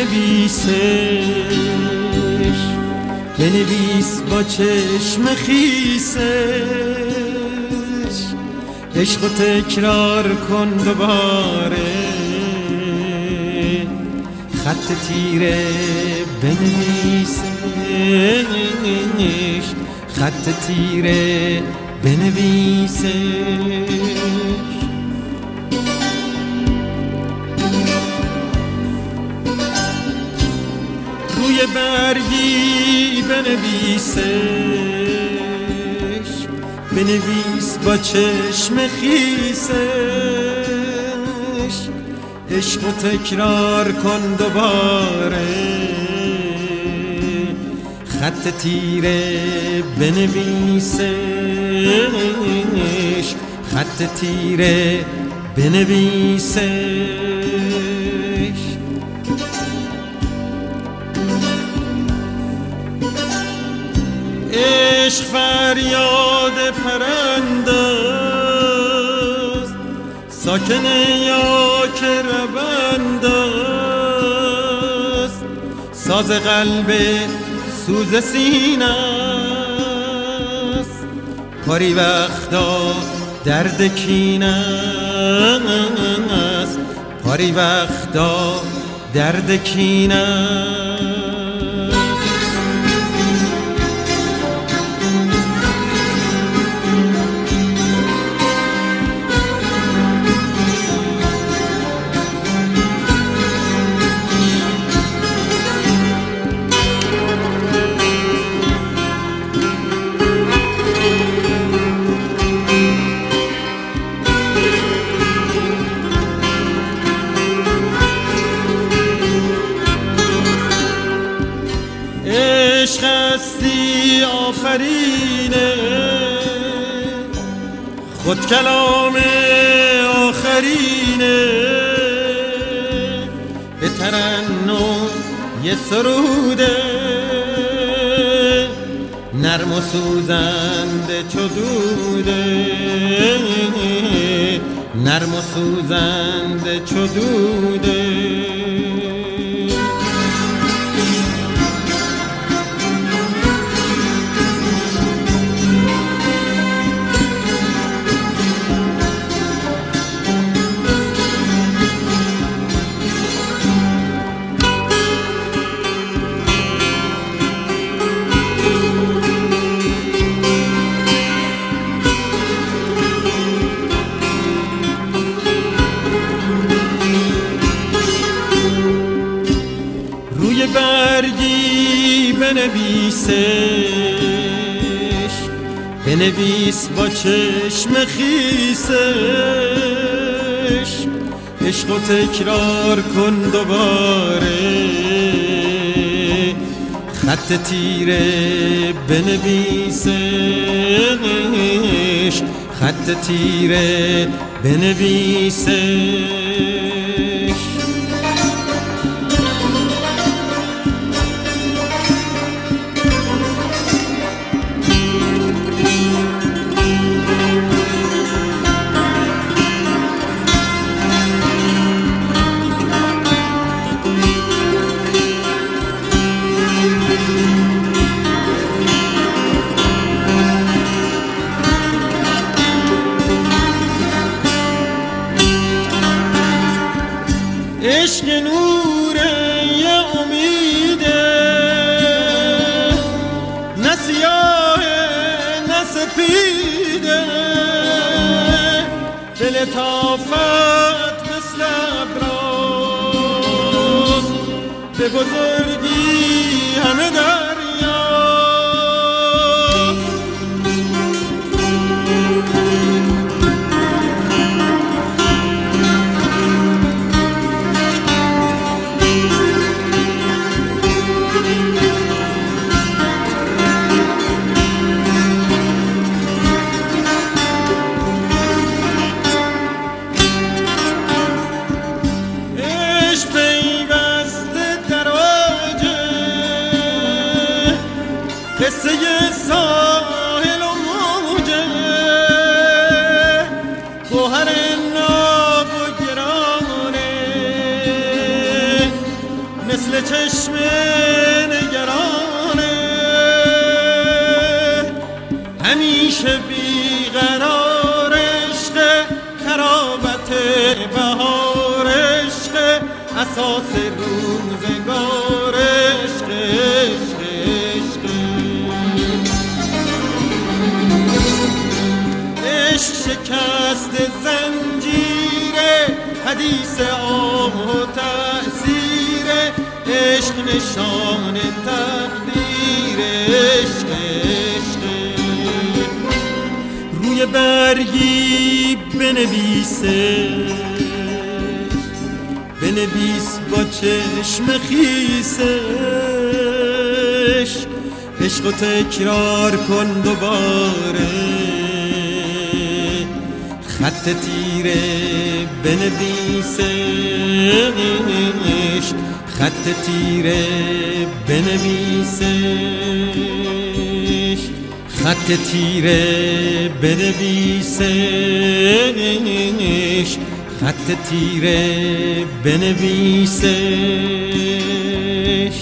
بنویس با چشم خیسش، عشق و تکرار کن دوباره، خط تیره بنویسش، خط تیره بنویسش. روی برگی بنویسش، بنویس با چشم خیسش، عشق و تکرار کن دوباره، خط تیره بنویسش، خط تیره بنویسش. عشق فریاد پرنداست، ساکن یا که ربنداست، ساز قلب سوز سینه است، پاری وقتا درد کینه است، پاری وقتا درد کینه است. عشق هستی آفرینه، خود کلام آخرینه، به ترنم یه سروده، نرم و سوزنده چو دوده، نرم و سوزنده چو دوده. روی برگی بنویسش، بنویس با چشم خیسش، عشق و تکرار کن دوباره، خط تیره بنویسش، خط تیره بنویسش. عشق نوره یه امیده، نه سیاهه نه سپیده، به لطافت مثل ابراز، به بزرگی همه دریا. قصه ساحل و موجه، گوهر ناب و گرانه، مثل مثل چشم نگرانه همیشه بیقرار عشق تراوت بهار عشق اساس روزگار عشق عشق عشق عشق شکست زنجیر حدیث آه و تأثیر عشق نشان تقدیر عشق عشق روی برگی بنویس با چشم خیسش عشق و تکرار کن دوباره خط تیره بنویسش خط تیره بنویسش خط تیره بنویسش خط تیره بنویسش